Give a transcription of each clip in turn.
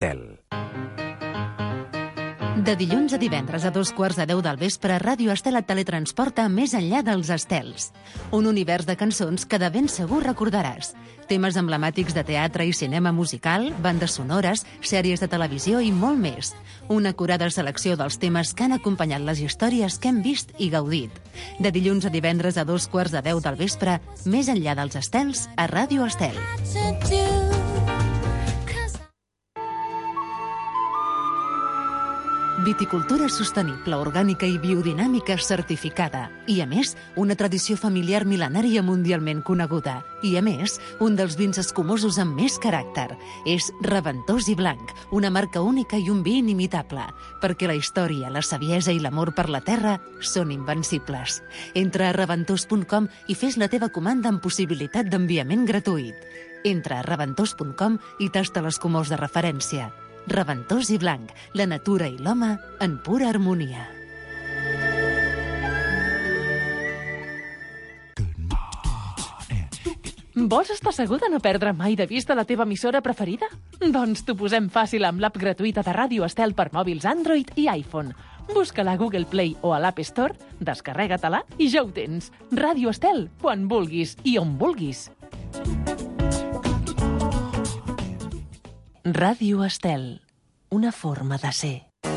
De dilluns a divendres a 2:15 del vespre, Ràdio Estel et teletransporta més enllà dels estels. Un univers de cançons que de ben segur recordaràs. Temes emblemàtics de teatre i cinema musical, bandes sonores, sèries de televisió i molt més. Una acurada selecció dels temes que han acompanyat les històries que hem vist i gaudit. De dilluns a divendres a 2:15 del vespre, més enllà dels estels, a Ràdio Estel. Viticultura sostenible, orgànica i biodinàmica certificada. I, a més, una tradició familiar mil·lenària mundialment coneguda. I, a més, un dels vins escumosos amb més caràcter. És Reventós i Blanc, una marca única i un vi inimitable. Perquè la història, la saviesa i l'amor per la terra són invencibles. Entra a reventós.com i fes la teva comanda amb possibilitat d'enviament gratuït. Entra a reventós.com i tasta l'escumós de referència. Reventós i Blanc, la natura i l'home en pura harmonia. Vols estar segur de no perdre mai de vista la teva emissora preferida? Doncs t'ho posem fàcil amb l'app gratuïta de Ràdio Estel per mòbils Android i iPhone. Busca-la a Google Play o a l'App Store, descarrega-te-la i ja ho tens. Ràdio Estel, quan vulguis i on vulguis. Ràdio Estel, una forma de ser.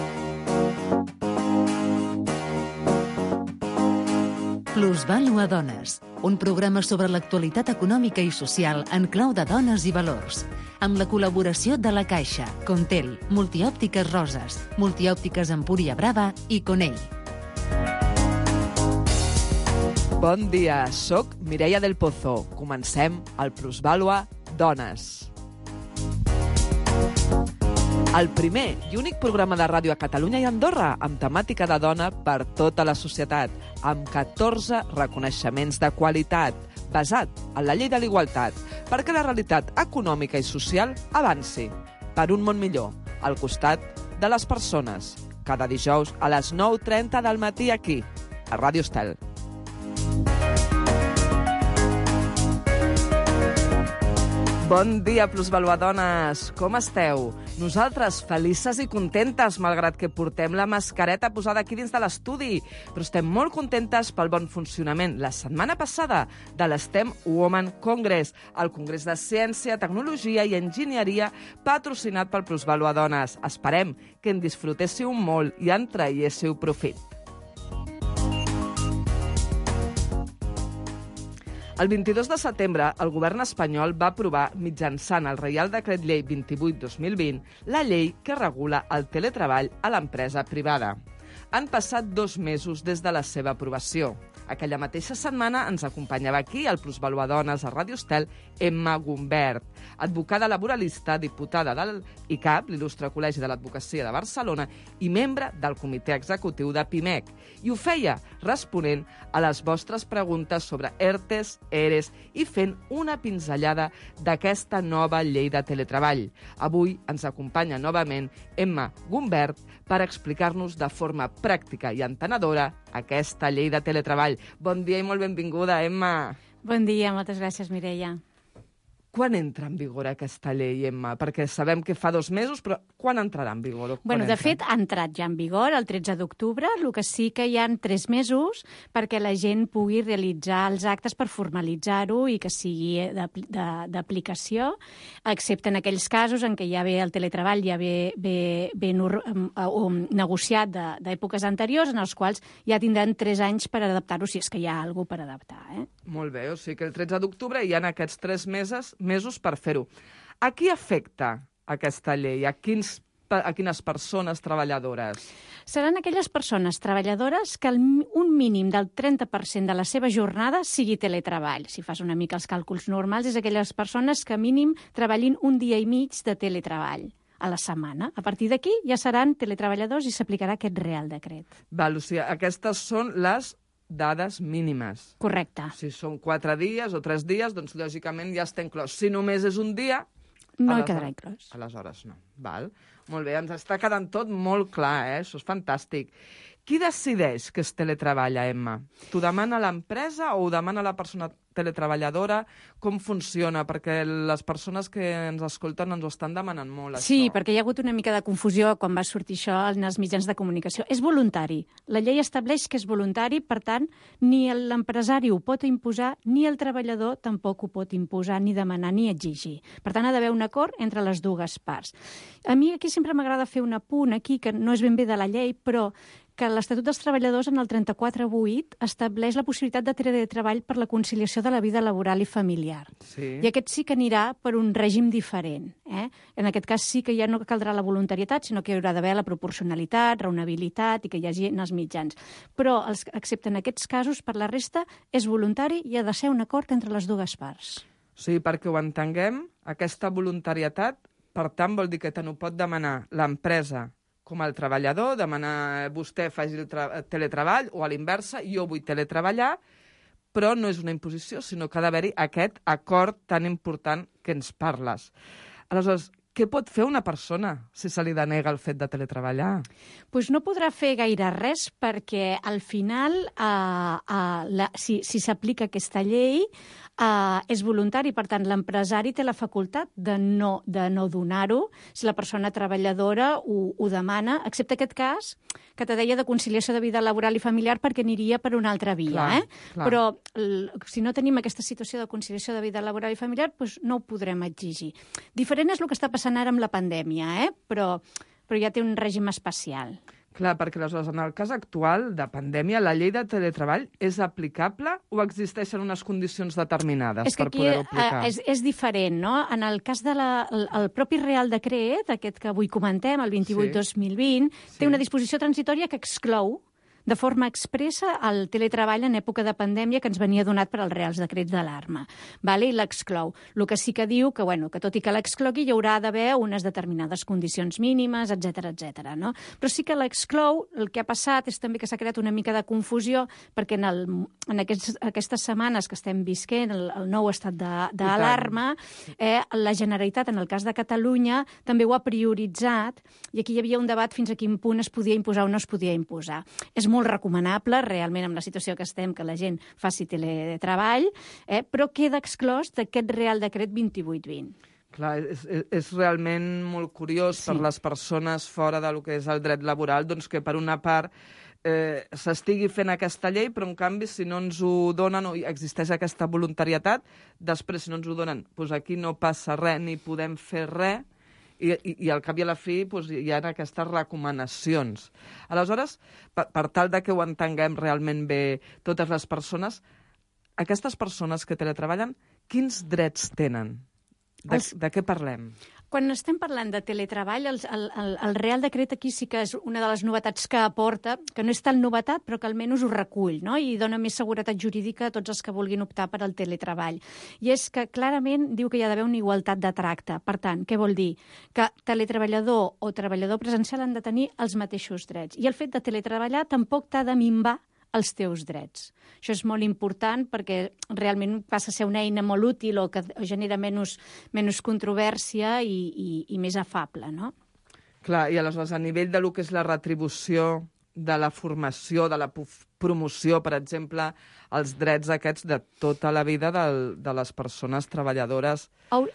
Plusvàlua Dones, un programa sobre l'actualitat econòmica i social en clau de dones i valors. Amb la col·laboració de La Caixa, Contel, Multiòptiques Roses, Multiòptiques Empúria Brava i Conell. Bon dia, soc Mireia del Pozo. Comencem el Plusvàlua Dones. El primer i únic programa de ràdio a Catalunya i Andorra amb temàtica de dona per tota la societat, amb 14 reconeixements de qualitat, basat en la llei de l'igualtat, perquè la realitat econòmica i social avanci per un món millor, al costat de les persones. Cada dijous a les 9:30 del matí aquí, a Ràdio Estel. Bon dia, plusvaluadones! Com esteu? Nosaltres felices i contentes, malgrat que portem la mascareta posada aquí dins de l'estudi, però estem molt contentes pel bon funcionament la setmana passada de l'STEM Women Congress, el Congrés de Ciència, Tecnologia i Enginyeria patrocinat pel Plusvaluadones. Esperem que en disfrutéssiu molt i en traiéssiu profit. El 22 de setembre, el govern espanyol va aprovar, mitjançant el Reial Decret Llei 28/2020, la llei que regula el teletreball a l'empresa privada. Han passat 2 mesos des de la seva aprovació. Aquella mateixa setmana ens acompanyava aquí, al Plusvaluadones a Ràdio Estel, Emma Gumbert, advocada laboralista, diputada del ICAP, l'Il·lustre Col·legi de l'Advocacia de Barcelona, i membre del comitè executiu de PIMEC. I ho feia responent a les vostres preguntes sobre ERTEs, ERES i fent una pinzellada d'aquesta nova llei de teletreball. Avui ens acompanya novament Emma Gumbert per explicar-nos de forma pràctica i entenedora aquesta llei de teletreball. Bon dia i molt benvinguda, Emma. Bon dia, moltes gràcies, Mireia. Quan entra en vigor aquesta llei, Emma? Perquè sabem que fa 2 mesos, però quan entrarà en vigor? De fet, ha entrat ja en vigor el 13 d'octubre, el que sí que hi ha 3 mesos perquè la gent pugui realitzar els actes per formalitzar-ho i que sigui d'aplicació, excepte en aquells casos en què ja ve el teletreball ja ve negociat d'èpoques anteriors, en els quals ja tindran 3 anys per adaptar-ho, si és que hi ha alguna cosa per adaptar. Molt bé, o sigui que el 13 d'octubre hi ha aquests 3 mesos per fer-ho. A qui afecta aquesta llei? A quines persones treballadores? Seran aquelles persones treballadores que un mínim del 30% de la seva jornada sigui teletreball. Si fas una mica els càlculs normals, és aquelles persones que mínim treballin un dia i mig de teletreball a la setmana. A partir d'aquí ja seran teletreballadors i s'aplicarà aquest Real Decret. Val, o sigui, aquestes són les dades mínimes. Correcte. Si són 4 dies o 3 dies, doncs lògicament ja està inclòs. Si només és un dia... No hi quedarà inclòs. Aleshores no. Val. Molt bé, ens està quedant tot molt clar, Això és fantàstic. Qui decideix que es teletreballa, Emma? T'ho demana l'empresa o ho demana la persona teletreballadora? Com funciona? Perquè les persones que ens escolten ens ho estan demanant molt, això. Sí, perquè hi ha hagut una mica de confusió quan va sortir això en els mitjans de comunicació. És voluntari. La llei estableix que és voluntari, per tant, ni l'empresari ho pot imposar, ni el treballador tampoc ho pot imposar, ni demanar, ni exigir. Per tant, ha d'haver un acord entre les dues parts. A mi aquí sempre m'agrada fer un apunt aquí, que no és ben bé de la llei, però que l'Estatut dels Treballadors en el 34.8 estableix la possibilitat de teletreball per la conciliació de la vida laboral i familiar. Sí. I aquest sí que anirà per un règim diferent. En aquest cas sí que ja no caldrà la voluntarietat, sinó que hi haurà d'haver la proporcionalitat, raonabilitat i que hi hagi en els mitjans. Però, excepte en aquests casos, per la resta, és voluntari i ha de ser un acord entre les dues parts. Sí, perquè ho entenguem, aquesta voluntarietat, per tant, vol dir que tant ho pot demanar l'empresa com el treballador, demanar vostè faci el teletreball, o a l'inversa, jo vull teletreballar, però no és una imposició, sinó que ha d'haver-hi aquest acord tan important que ens parles. Aleshores, què pot fer una persona si se li denega el fet de teletreballar? Doncs no podrà fer gaire res perquè al final, si s'aplica aquesta llei, és voluntari. Per tant, l'empresari té la facultat de no donar-ho si la persona treballadora ho demana, excepte aquest cas que te deia de conciliació de vida laboral i familiar perquè aniria per una altra via. Clar. Però si no tenim aquesta situació de conciliació de vida laboral i familiar, doncs no ho podrem exigir. Diferent és el que està passant ara amb la pandèmia, però ja té un règim especial. Clar, perquè aleshores, en el cas actual de pandèmia, la llei de teletreball és aplicable o existeixen unes condicions determinades per poder-ho aplicar? És diferent, no? En el cas del propi Real Decret, aquest que avui comentem, el 28/2020, té una disposició transitòria que exclou de forma expressa el teletreball en època de pandèmia que ens venia donat per als Reals Decrets d'alarma. I l'exclou. El que sí que diu que tot i que l'exclogui hi haurà d'haver unes determinades condicions mínimes, etc. No? Però sí que l'exclou. El que ha passat és també que s'ha creat una mica de confusió perquè en aquestes setmanes que estem visquent el nou estat d'alarma, la Generalitat, en el cas de Catalunya, també ho ha prioritzat i aquí hi havia un debat fins a quin punt es podia imposar o no es podia imposar. És molt recomanable, realment, amb la situació que estem, que la gent faci teletreball, però queda exclòs d'aquest Real Decret 28/20. Clar, és realment molt curiós per les persones fora del que és el dret laboral, doncs que per una part s'estigui fent aquesta llei, però en canvi si no ens ho donen, o existeix aquesta voluntarietat, després si no ens ho donen, doncs aquí no passa res, ni podem fer res, i al cap i a la fi hi ha aquestes recomanacions. Aleshores, per tal de que ho entenguem realment bé totes les persones, aquestes persones que teletreballen, quins drets tenen? De què parlem? Quan estem parlant de teletreball, el Real Decret aquí sí que és una de les novetats que aporta, que no és tan novetat, però que almenys ho recull, no? I dona més seguretat jurídica a tots els que vulguin optar per al teletreball. I és que clarament diu que hi ha d'haver una igualtat de tracte. Per tant, què vol dir? Que teletreballador o treballador presencial han de tenir els mateixos drets. I el fet de teletreballar tampoc t'ha de minvar els teus drets. Això és molt important perquè realment passa a ser una eina molt útil o que genera menys controvèrsia i més afable, no? Clar, i aleshores a nivell de lo que és la retribució, de la formació, de la promoció, per exemple, els drets aquests de tota la vida de les persones treballadores.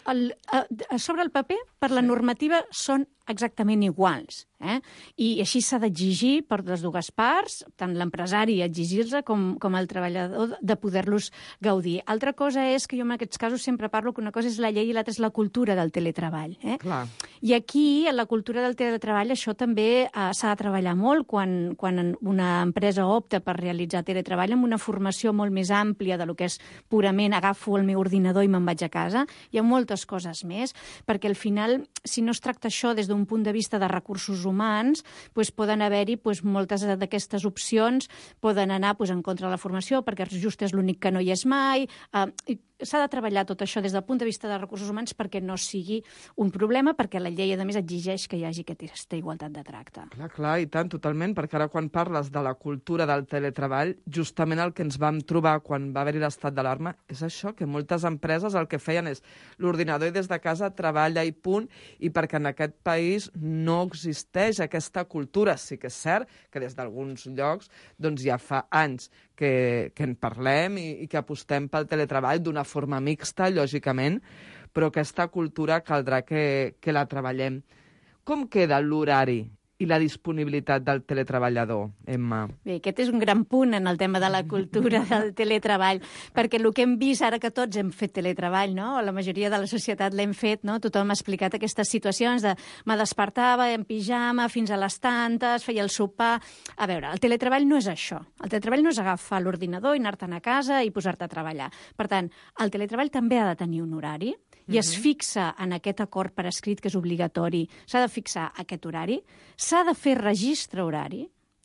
Sobre el paper, per la normativa, són exactament iguals. I així s'ha d'exigir per les dues parts, tant l'empresari exigir-se com el treballador de poder-los gaudir. Altra cosa és que jo en aquests casos sempre parlo que una cosa és la llei i l'altra és la cultura del teletreball. Clar. I aquí, en la cultura del teletreball, això també s'ha de treballar molt quan una empresa opta per realitzar teletreball amb una formació molt més àmplia de lo que és purament agafo el meu ordinador i me'n vaig a casa. Hi ha moltes coses més, perquè al final, si no es tracta això des d'un punt de vista de recursos humans, poden haver-hi moltes d'aquestes opcions, poden anar en contra de la formació, perquè just és l'únic que no hi és mai, s'ha de treballar tot això des del punt de vista de recursos humans perquè no sigui un problema, perquè la llei, a més, exigeix que hi hagi aquesta igualtat de tracte. Clar, i tant, totalment, perquè ara quan parles de la cultura del teletreball, justament el que ens vam trobar quan va haver-hi l'estat d'alarma és això, que moltes empreses el que feien és l'ordinador i des de casa treballa i punt, i perquè en aquest país no existeix aquesta cultura. Sí que és cert que des d'alguns llocs doncs ja fa anys que en parlem i que apostem pel teletreball d'una forma mixta, lògicament, però aquesta cultura caldrà que la treballem. Com queda l'horari i la disponibilitat del teletreballador, Emma? Bé, aquest és un gran punt en el tema de la cultura del teletreball, perquè el que hem vist ara que tots hem fet teletreball, no? La majoria de la societat l'hem fet, no? Tothom ha explicat aquestes situacions de me despertava en pijama fins a les tantes, feia el sopar... A veure, el teletreball no és això. El teletreball no és agafar l'ordinador i anar-te'n a casa i posar-te a treballar. Per tant, el teletreball també ha de tenir un horari i es fixa en aquest acord per escrit que és obligatori, s'ha de fixar aquest horari, s'ha de fer registre horari,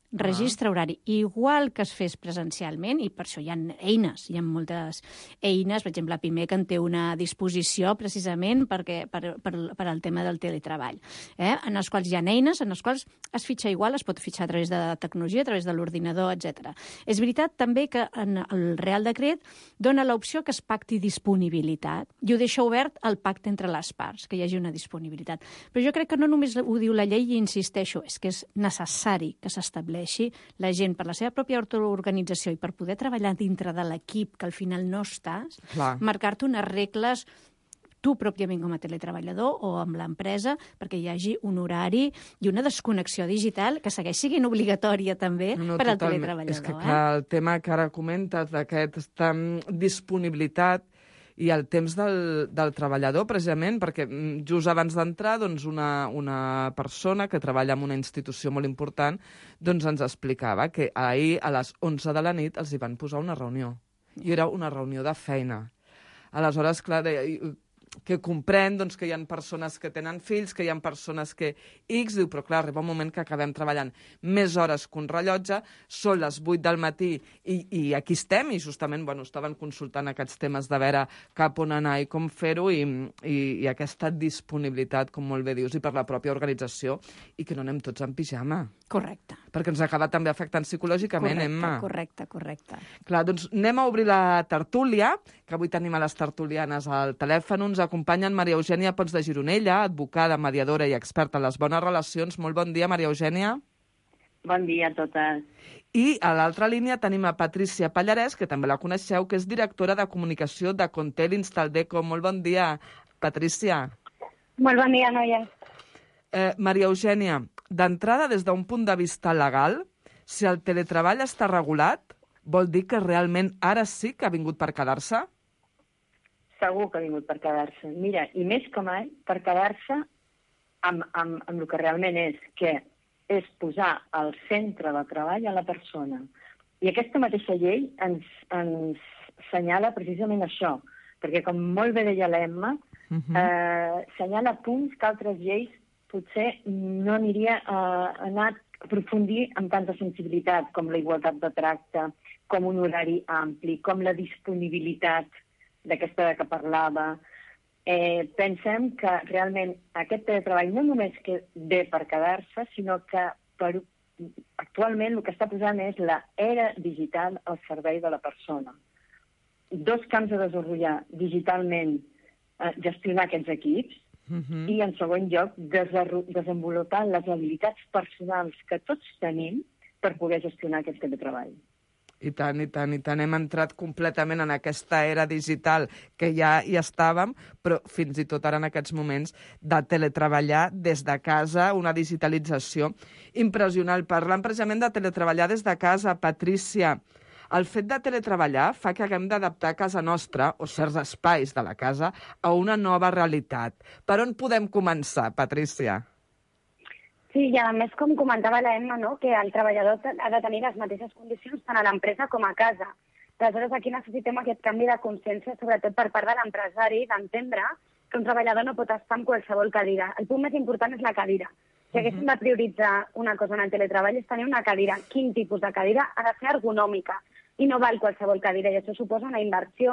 igual que es fes presencialment, i per això hi ha eines, hi ha moltes eines, per exemple, la PIMEC en té una disposició precisament per al tema del teletreball, en els quals hi ha eines, en els quals es fitxa igual, es pot fitxar a través de la tecnologia, a través de l'ordinador, etc. És veritat també que en el Real Decret dona l'opció que es pacti disponibilitat i ho deixa obert al pacte entre les parts, que hi hagi una disponibilitat. Però jo crec que no només ho diu la llei, i insisteixo, és que és necessari que s'estableixi la gent per la seva pròpia autoorganització i per poder treballar dintre de l'equip, que al final no estàs, marcar-te unes regles tu pròpiament com a teletreballador o amb l'empresa perquè hi hagi un horari i una desconnexió digital que segueix sent obligatòria també per al teletreballador. És que clar, el tema que ara comentes d'aquesta disponibilitat i el temps del treballador, precisament, perquè just abans d'entrar doncs una persona que treballa en una institució molt important doncs ens explicava que ahir a les 11 de la nit els hi van posar una reunió. I era una reunió de feina. Aleshores, clar, que comprèn doncs, que hi ha persones que tenen fills, que hi ha persones que X, diu, però clar, arriba un moment que acabem treballant més hores que un rellotge, són les 8 del matí i aquí estem, i justament estaven consultant aquests temes de veure cap on anar i com fer-ho, i aquesta disponibilitat, com molt bé dius, i per la pròpia organització, i que no anem tots en pijama. Correcte. Perquè ens acaba també afectant psicològicament, Emma. Correcte. Clar, doncs anem a obrir la tertúlia, que avui tenim a les tertulianes al telèfon. Ens acompanyen Maria Eugènia Pons de Gironella, advocada, mediadora i experta en les bones relacions. Molt bon dia, Maria Eugènia. Bon dia a totes. I a l'altra línia tenim a Patrícia Pallarès, que també la coneixeu, que és directora de comunicació de Contel Instaldeco. Molt bon dia, Patrícia. Molt bon dia, noies. Maria Eugènia, d'entrada, des d'un punt de vista legal, si el teletreball està regulat, vol dir que realment ara sí que ha vingut per quedar-se? Segur que ha vingut per quedar-se. Mira, i més que mai, per quedar-se amb el que realment és, que és posar al centre del treball a la persona. I aquesta mateixa llei ens senyala precisament això, perquè com molt bé deia l'Emma, senyala punts que altres lleis potser no aniria a anar a aprofundir amb tanta sensibilitat, com la igualtat de tracte, com un horari ampli, com la disponibilitat d'aquesta que parlava. Pensem que realment aquest teletreball no només que ve per quedar-se, sinó que actualment el que està posant és la era digital al servei de la persona. Dos camps a desenvolupar digitalment, gestionar aquests equips, i, en segon lloc, desenvolupar les habilitats personals que tots tenim per poder gestionar aquest teletreball. I tant, i tant, i tant. Hem entrat completament en aquesta era digital que ja hi estàvem, però fins i tot ara en aquests moments de teletreballar des de casa, una digitalització impressionant. Parlant precisament de teletreballar des de casa, Patrícia, el fet de teletreballar fa que haguem d'adaptar casa nostra, o certs espais de la casa, a una nova realitat. Per on podem començar, Patrícia? Sí, i a més, com comentava l'Emma, no? Que el treballador ha de tenir les mateixes condicions tant a l'empresa com a casa. Aleshores, aquí necessitem aquest canvi de consciència, sobretot per part de l'empresari, d'entendre que un treballador no pot estar en qualsevol cadira. El punt més important és la cadira. Si haguéssim de prioritzar una cosa en el teletreball és tenir una cadira. Quin tipus de cadira? Ha de ser ergonòmica i no val qualsevol cadira, i això suposa una inversió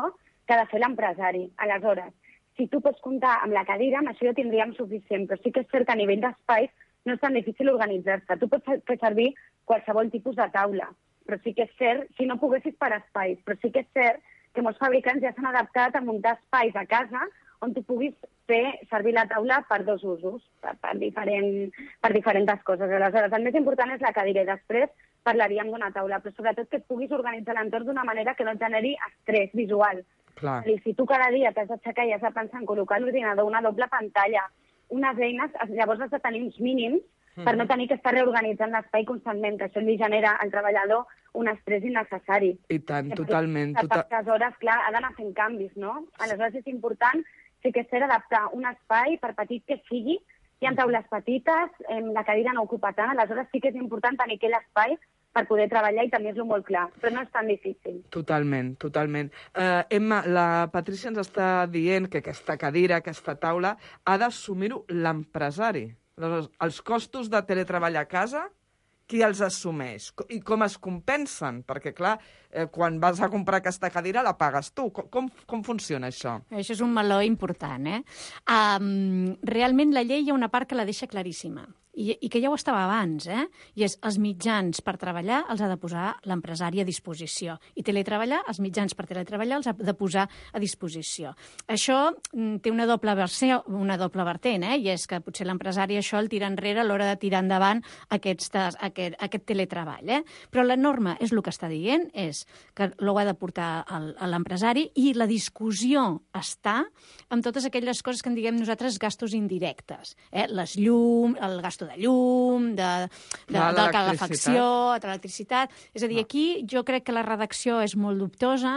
que ha de fer l'empresari. Aleshores, si tu pots comptar amb la cadira, amb això ja tindríem suficient, però sí que és cert que a nivell d'espais no és tan difícil organitzar-se. Tu pots fer servir qualsevol tipus de taula, però sí que és cert, si no poguessis per espais, però sí que és cert que molts fabricants ja s'han adaptat a muntar espais a casa on tu puguis fer servir la taula per dos usos, per diferents coses. Aleshores, el més important és la cadira i després parlaríem d'una taula, però sobretot que et puguis organitzar l'entorn d'una manera que no et generi estrès visual. Clar. I si tu cada dia t'has d'aixecar i has de pensar en col·locar l'ordinador, una doble pantalla, unes eines, llavors has de tenir uns mínims per no tenir que estar reorganitzant l'espai constantment, que això li genera al treballador un estrès innecessari. I tant, totalment. Per poques hores, clar, ha d'anar fent canvis, no? Aleshores és important, sí que és cert, adaptar un espai, per petit que sigui. Hi ha taules petites, la cadira no ocupa tant, aleshores sí que és important tenir aquell espai per poder treballar i tenir-lo molt clar, però no és tan difícil. Totalment, totalment. Emma, la Patrícia ens està dient que aquesta cadira, aquesta taula, ha d'assumir-ho l'empresari. Aleshores, els costos de teletreball a casa, qui els assumeix? I com es compensen? Perquè, clar, quan vas a comprar aquesta cadira la pagues tu. Com funciona això? Això és un meló important, eh? Realment la llei hi ha una part que la deixa claríssima. I que ja ho estava abans, i és els mitjans per treballar els ha de posar l'empresari a disposició. I teletreballar, els mitjans per teletreballar els ha de posar a disposició. Això té una doble vertent, i és que potser l'empresari això el tira enrere a l'hora de tirar endavant aquest teletreball. Però la norma és el que està dient, és que ho ha de portar a l'empresari i la discussió està amb totes aquelles coses que en diguem nosaltres gastos indirectes. Les llum, el gasto de llum, de calefacció, de l'electricitat. És a dir, aquí jo crec que la redacció és molt dubtosa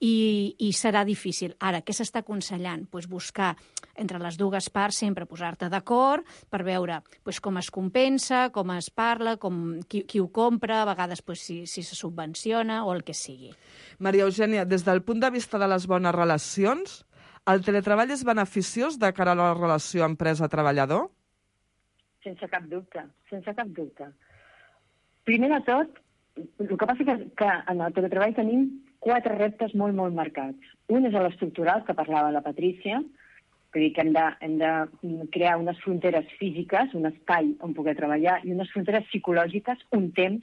i serà difícil. Ara, què s'està aconsellant? Buscar entre les dues parts sempre posar-te d'acord per veure com es compensa, com es parla, qui ho compra, a vegades si se subvenciona o el que sigui. Maria Eugènia, des del punt de vista de les bones relacions, el teletreball és beneficiós de cara a la relació empresa-treballador? Sense cap dubte, sense cap dubte. Primer de tot, el que passa és que en el teletreball tenim 4 reptes molt, molt marcats. Un és l'estructural, que parlava la Patrícia, vull dir que hem de crear unes fronteres físiques, un espai on poder treballar, i unes fronteres psicològiques, un temps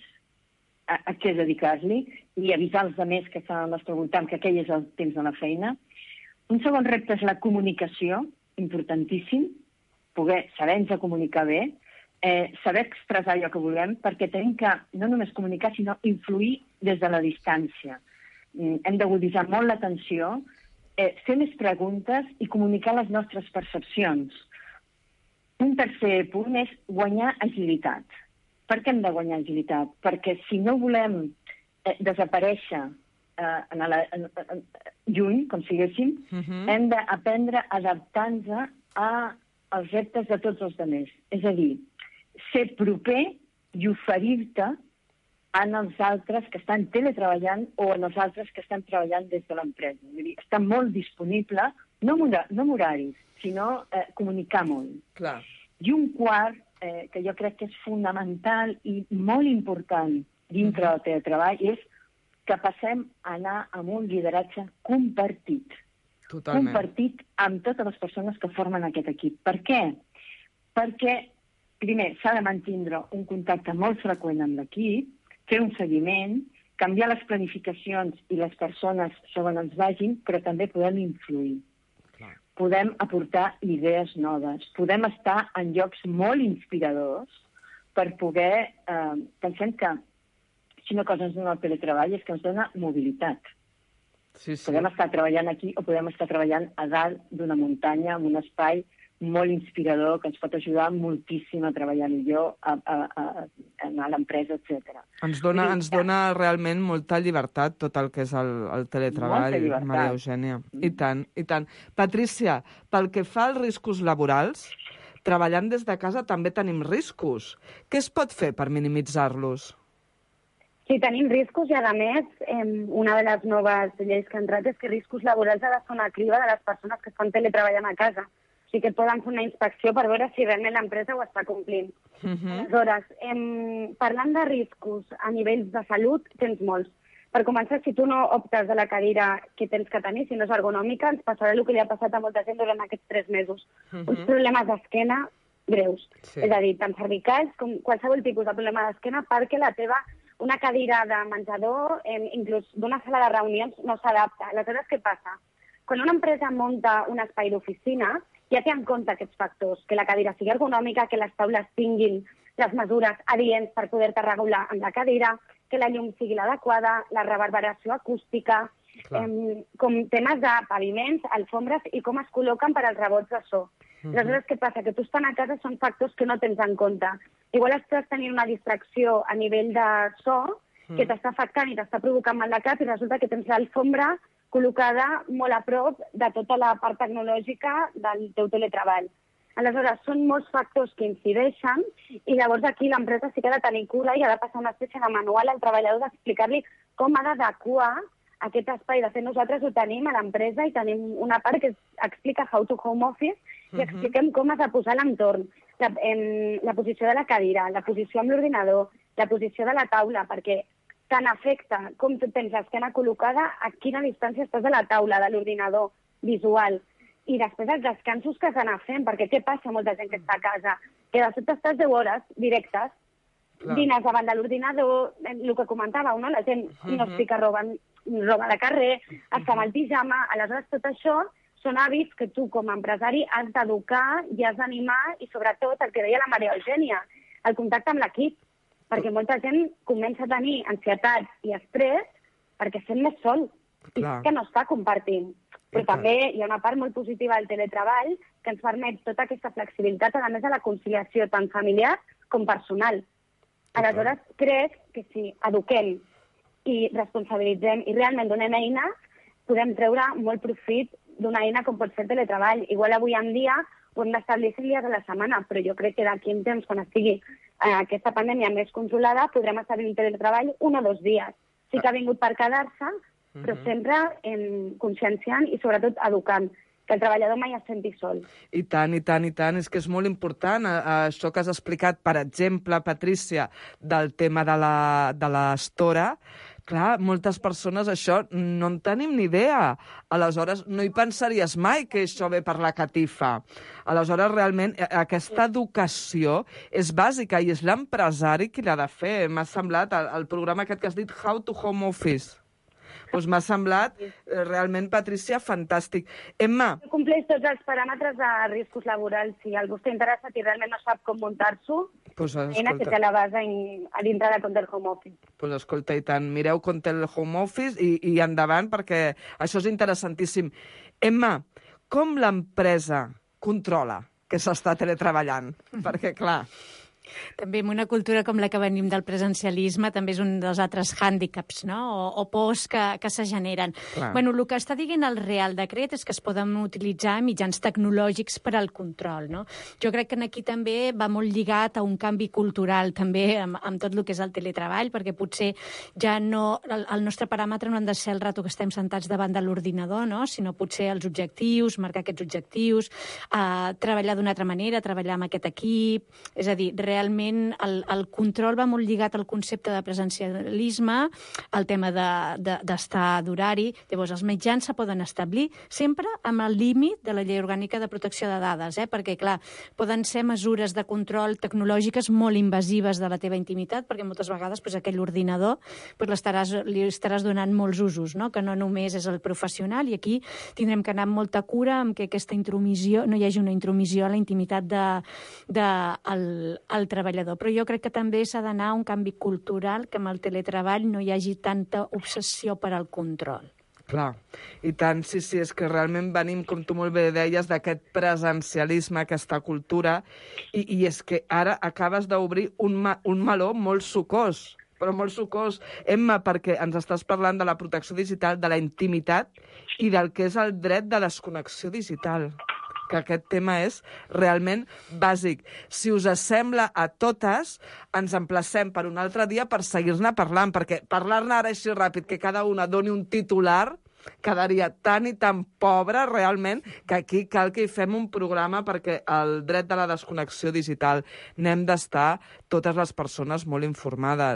a què dedicar-li, i avisar els altres que estan al nostre voltant que aquell és el temps de la feina. Un segon repte és la comunicació, importantíssim, poder saber-nos comunicar bé, saber expressar allò que volem, perquè tenim que no només comunicar, sinó influir des de la distància. Hem d'aguditzar molt l'atenció, fer més preguntes i comunicar les nostres percepcions. Un tercer punt és guanyar agilitat. Per què hem de guanyar agilitat? Perquè si no volem desaparèixer lluny, com siguéssim, hem d'aprendre a adaptar-nos als reptes de tots els altres. És a dir, ser proper i oferir-te en els altres que estan teletreballant o en els altres que estan treballant des de l'empresa. Vull dir, està molt disponible, no amb horaris, sinó comunicar molt. Clar. I un quart, que jo crec que és fonamental i molt important dintre del teletreball, és que passem a anar amb un lideratge compartit. Totalment. Compartit amb totes les persones que formen aquest equip. Per què? Perquè, primer, s'ha de mantindre un contacte molt freqüent amb l'equip, fer un seguiment, canviar les planificacions i les persones segons ens vagin, però també podem influir. Clar. Podem aportar idees noves, podem estar en llocs molt inspiradors per poder... pensem que si una cosa ens dona el teletreball és que ens dona mobilitat. Sí, sí. Podem estar treballant aquí o podem estar treballant a dalt d'una muntanya, en un espai molt inspirador que ens pot ajudar moltíssim a treballar millor a l'empresa, etc. Ens dona realment molta llibertat tot el que és el teletreball, Maria Eugènia. I tant, i tant. Patrícia, pel que fa als riscos laborals, treballant des de casa també tenim riscos. Què es pot fer per minimitzar-los? Sí, tenim riscos i, a més, una de les noves lleis que han entrat és que riscos laborals ha de fer una criba de les persones que estan teletreballant a casa. O sigui que poden fer una inspecció per veure si realment l'empresa ho està complint. Aleshores, parlant de riscos a nivells de salut, tens molts. Per començar, si tu no optes de la cadira que tens que tenir, si no és ergonòmica, ens passarà el que li ha passat a molta gent durant aquests 3 mesos. Uns problemes d'esquena greus. Sí. És a dir, tant cervicals com qualsevol tipus de problema d'esquena, perquè una cadira de menjador, inclús d'una sala de reunions, no s'adapta. Aleshores, què passa? Quan una empresa munta un espai d'oficina, ja té en compte aquests factors, que la cadira sigui ergonòmica, que les taules tinguin les mesures adients per poder-te regular amb la cadira, que la llum sigui l'adequada, la reverberació acústica, com temes de paviments, alfombres i com es col·loquen per als rebots de so. Aleshores, què passa? Que tu estan a casa són factors que no tens en compte. Igual estàs tenint una distracció a nivell de so que t'està afectant i t'està provocant mal de cap i resulta que tens l'alfombra col·locada molt a prop de tota la part tecnològica del teu teletreball. Aleshores, són molts factors que incideixen i llavors aquí l'empresa sí que ha de tenir cura i ha de passar una espècie de manual al treballador d'explicar-li com ha d'adequar aquest espai. De fet, nosaltres ho tenim a l'empresa i tenim una part que explica How to Home Office i expliquem com has de posar l'entorn, la posició de la cadira, la posició amb l'ordinador, la posició de la taula, perquè tant afecta com tu tens l'esquena col·locada, a quina distància estàs de la taula, de l'ordinador, visual. I després els descansos que s'han d'anar fent, perquè què passa molta gent que està a casa? Que de sobte estàs 10 hores directes, dines davant de l'ordinador, el que comentàveu, no? La gent no es fica roba de carrer, està amb el pijama, aleshores tot això són hàbits que tu com a empresari has d'educar i has d'animar i sobretot el que deia la Maria Eugènia, el contacte amb l'equip, perquè molta gent comença a tenir ansietat i estrès perquè sent més sol i que no està compartint. Però també hi ha una part molt positiva del teletreball que ens permet tota aquesta flexibilitat, a més de la conciliació tant familiar com personal. Aleshores, crec que si eduquem i responsabilitzem i realment donem eines, podem treure molt profit d'una eina com pot ser el teletreball. Igual avui en dia ho hem d'establir 5 dies a la setmana, però jo crec que d'aquí en temps, quan estigui aquesta pandèmia més controlada, podrem establir el teletreball 1 o 2 dies. Sí que ha vingut per quedar-se, però sempre conscienciant i sobretot educant, que el treballador mai es senti sol. I tant, i tant, i tant. És que és molt important això que has explicat, per exemple, Patrícia, del tema de l'estora. Clar, moltes persones això no en tenim ni idea. Aleshores, no hi pensaries mai que això ve per la catifa. Aleshores, realment, aquesta educació és bàsica i és l'empresari qui l'ha de fer. M'ha semblat el programa aquest que has dit, How to Home Office. Doncs m'ha semblat realment, Patrícia, fantàstic. Emma... Compleix tots els paràmetres de riscos laborals. Si algú està interessat i realment no sap com muntar-s'ho, eina que té la base a dintre de Contel Home Office. Doncs escolta, i tant, mireu Contel Home Office i endavant, perquè això és interessantíssim. Emma, com l'empresa controla que s'està teletreballant? Perquè, clar... També en una cultura com la que venim del presencialisme també és un dels altres hàndicaps, no? o pors que se generen. Bueno, el que està dient el Real Decret és que es poden utilitzar mitjans tecnològics per al control. No? Jo crec que aquí també va molt lligat a un canvi cultural també amb tot el que és el teletreball, perquè potser ja no... El nostre paràmetre no han de ser el rato que estem sentats davant de l'ordinador, no? Sinó potser els objectius, marcar aquests objectius, treballar d'una altra manera, treballar amb aquest equip... És a dir, realment el control va molt lligat al concepte de presencialisme, al tema d'estar d'horari. Llavors, els mitjans se poden establir sempre amb el límit de la Llei Orgànica de Protecció de Dades, perquè, clar, poden ser mesures de control tecnològiques molt invasives de la teva intimitat, perquè moltes vegades aquell ordinador li estaràs donant molts usos, no? Que no només és el professional, i aquí tindrem que anar amb molta cura amb que aquesta intromissió, no hi hagi una intromissió a la intimitat del treballador. Però jo crec que també s'ha d'anar a un canvi cultural, que amb el teletreball no hi hagi tanta obsessió per al control. Clar, i tant, sí, és que realment venim, com tu molt bé deies, d'aquest presencialisme, aquesta cultura, i és que ara acabes d'obrir un meló molt sucós, però molt sucós, Emma, perquè ens estàs parlant de la protecció digital, de la intimitat i del que és el dret de desconnexió digital, que aquest tema és realment bàsic. Si us sembla a totes, ens emplacem per un altre dia per seguir-ne parlant, perquè parlar-ne ara així ràpid, que cada una doni un titular, quedaria tan i tan pobre, realment, que aquí cal que hi fem un programa, perquè el dret de la desconnexió digital n'hem d'estar totes les persones molt informades.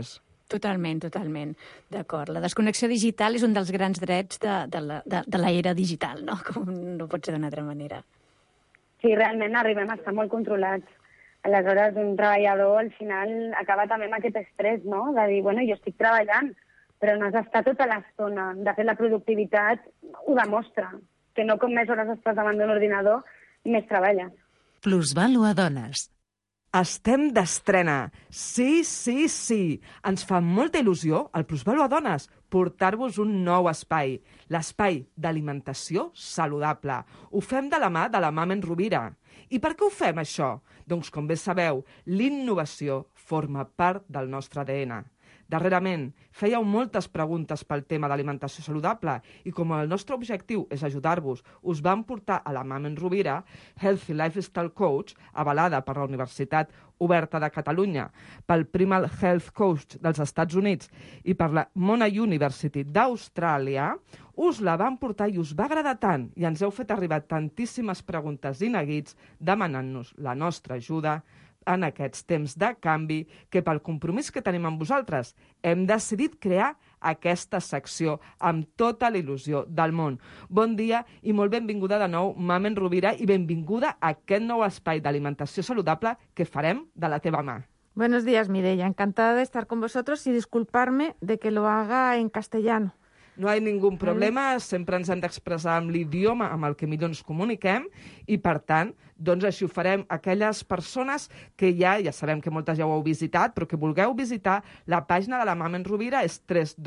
Totalment. D'acord. La desconnexió digital és un dels grans drets de l'era digital, no? Com no pot ser d'una altra manera. Sí, realment arribem a estar molt controlats. Aleshores, un treballador al final acaba també amb aquest estrès, no? De dir, bueno, jo estic treballant, però no has d'estar tota l'estona. De fet, la productivitat ho demostra, que no com més hores estàs davant d'un ordinador, més treballes. Plusvàlua Dones. Estem d'estrena. Sí. Ens fa molta il·lusió, al Plusvàlua Dones, portar-vos un nou espai, l'espai d'alimentació saludable. Ho fem de la mà de la Mamen Rovira. I per què ho fem, això? Doncs, com bé sabeu, l'innovació forma part del nostre ADN. Darrerament, fèieu moltes preguntes pel tema d'alimentació saludable i com el nostre objectiu és ajudar-vos, us vam portar a la Mamen Rovira, Healthy Lifestyle Coach, avalada per la Universitat Oberta de Catalunya, pel Primal Health Coach dels Estats Units i per la Monash University d'Austràlia, us la vam portar i us va agradar tant i ens heu fet arribar tantíssimes preguntes i neguits demanant-nos la nostra ajuda en aquests temps de canvi que pel compromís que tenim amb vosaltres hem decidit crear aquesta secció amb tota la il·lusió del món. Bon dia i molt benvinguda de nou, Mamen Rovira, i benvinguda a aquest nou espai d'alimentació saludable que farem de la teva mà. Buenos días, Mireia. Encantada de estar con vosotros y disculparme de que lo haga en castellano. No hi ha ningú problema, sempre ens hem d'expressar amb l'idioma amb el que millor ens comuniquem i, per tant, doncs així ho farem. Aquelles persones que ja sabem que moltes ja ho heu visitat, però que vulgueu visitar la pàgina de la Mamen Rovira és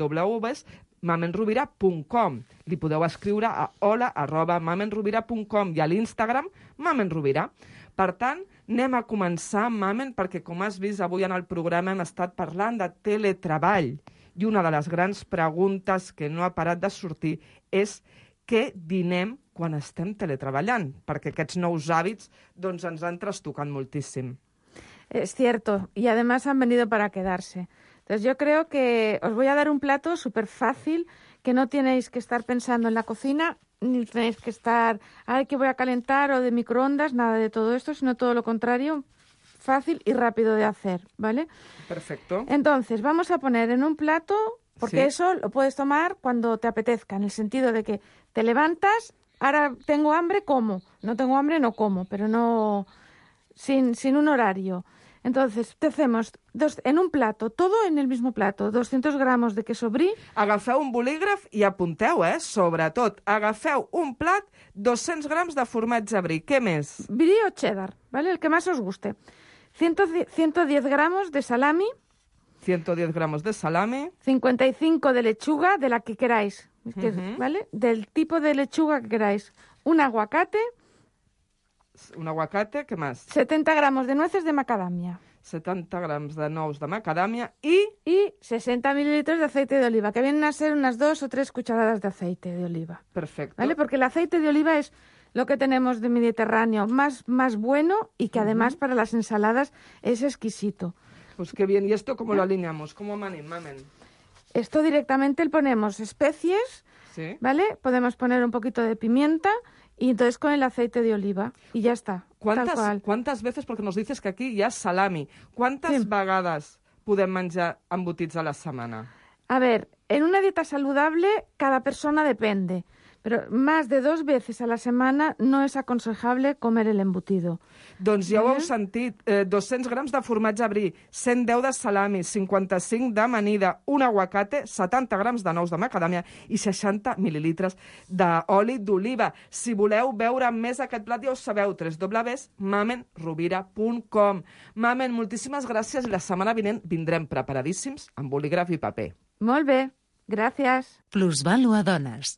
www.mamenrovira.com. Li podeu escriure a hola@mamenrovira.com i a l'Instagram Mamen Rovira. Per tant, anem a començar, Mamen, perquè com has vist avui en el programa hem estat parlant de teletreball. I una de les grans preguntes que no ha parat de sortir és què dinem quan estem teletreballant, perquè aquests nous hàbits doncs, ens han trastocat moltíssim. Es cierto, y además han venido para quedarse. Entonces yo creo que os voy a dar un plato súper fácil, que no tenéis que estar pensando en la cocina, ni tenéis que estar, ay, que voy a calentar o de microondas, nada de todo esto, sino todo lo contrario, fácil y rápido de hacer, ¿vale? Perfecto. Entonces, vamos a poner en un plato, porque Sí. eso lo puedes tomar cuando te apetezca, en el sentido de que te levantas, ahora tengo hambre, como. No tengo hambre, no como, pero no sin un horario. Entonces, te hacemos en un plato, todo en el mismo plato, 200 gramos de queso brie. Agafeu un bolígraf i apunteu, sobretot. Agafeu un plat, 200 grams de formatge brie. Què més? Brie o cheddar, ¿vale? El que más os guste. 110 gramos de salami. 110 gramos de salami. 55 de lechuga, de la que queráis, ¿vale? Del tipo de lechuga que queráis. Un aguacate. Un aguacate, què més? 70 gramos de nueces de macadamia. 70 grams de nous de macadàmia i... Y 60 mililitros de aceite de oliva, que vienen a ser unas 2 o 3 cucharadas de aceite de oliva. Perfecto. ¿Vale? Porque el aceite de oliva es lo que tenemos de Mediterráneo más bueno y que además para las ensaladas es exquisito. Pues qué bien. ¿Y esto cómo lo alineamos? ¿Cómo mamen? Esto directamente le ponemos especies, Sí. ¿vale? Podemos poner un poquito de pimienta y entonces con el aceite de oliva y ya está. Tal cual. ¿Cuántas veces, porque nos dices que aquí hi ha salami, quantes Sí. vegades podem menjar embotits a la setmana? A ver, en una dieta saludable cada persona depende, pero más de 2 veces a la semana no es aconsejable comer el embutido. Doncs ja ho heu sentit, 200 grams de formatge brie, 110 de salami, 55 d'amanida, un aguacate, 70 grams de nous de macadàmia i 60 mil·lilitres d'oli d'oliva. Si voleu veure més aquest plat, ja ho sabeu, www.mamenrovira.com. Mamen, moltíssimes gràcies i la setmana vinent vindrem preparadíssims amb bolígraf i paper. Molt bé, gracias. Plusvàlua Dones.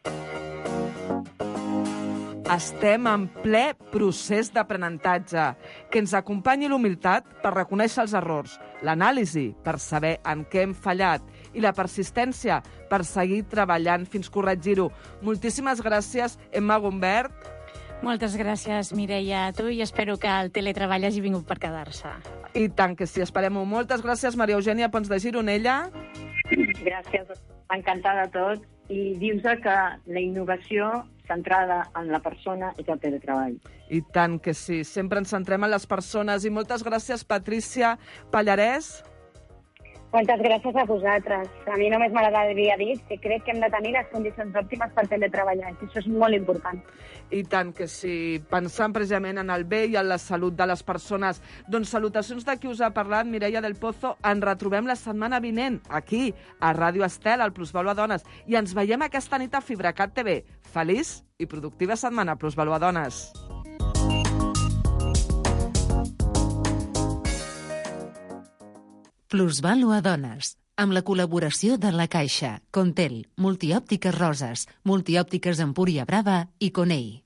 Estem en ple procés d'aprenentatge. Que ens acompanyi l'humilitat per reconèixer els errors, l'anàlisi per saber en què hem fallat i la persistència per seguir treballant fins corregir-ho. Moltíssimes gràcies, Emma Gombert. Moltes gràcies, Mireia, a tu, i espero que el teletreball hagi vingut per quedar-se. I tant que sí, esperem-ho. Moltes gràcies, Maria Eugènia Pons de Gironella. Gràcies, encantada de tot. I dius que la innovació centrada en la persona és el teletreball. I tant que sí, sempre ens centrem en les persones. I moltes gràcies, Patrícia Pallarès. Moltes gràcies a vosaltres. A mi només m'agradaria dir que crec que hem de tenir les condicions òptimes per teletreballar, i això és molt important. I tant que sí, pensant precisament en el bé i en la salut de les persones. Doncs salutacions de qui us ha parlat, Mireia del Pozo. Ens retrobem la setmana vinent, aquí, a Ràdio Estel, al Plusvalua Dones, i ens veiem aquesta nit a FibraCat TV. Feliç i productiva setmana, Plusvalua Dones. Plusvalua Dones, amb la col·laboració de La Caixa, Contel, Multiòptiques Roses, Multiòptiques Empúria Brava i Conei.